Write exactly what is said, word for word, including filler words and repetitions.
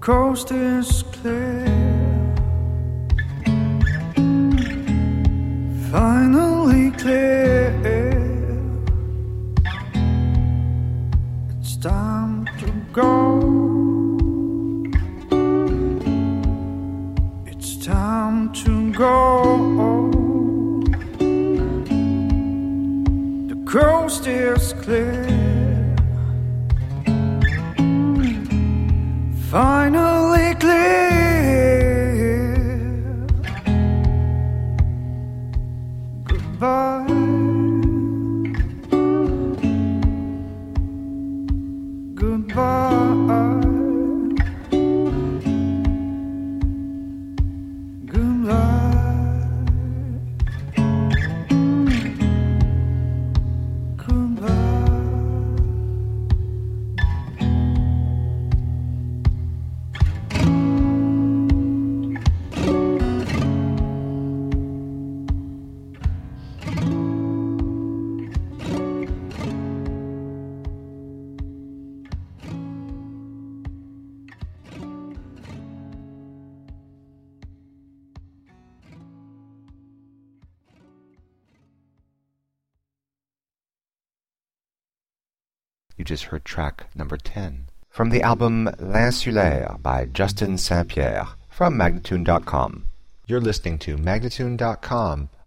coast is clear. Finally clear. It's time to go. It's time to go. The coast is clear. Finally clear. Goodbye. Goodbye. You just heard track number ten from the album L'Insulaire by Justin Saint-Pierre from Magnatune dot com. You're listening to Magnatune dot com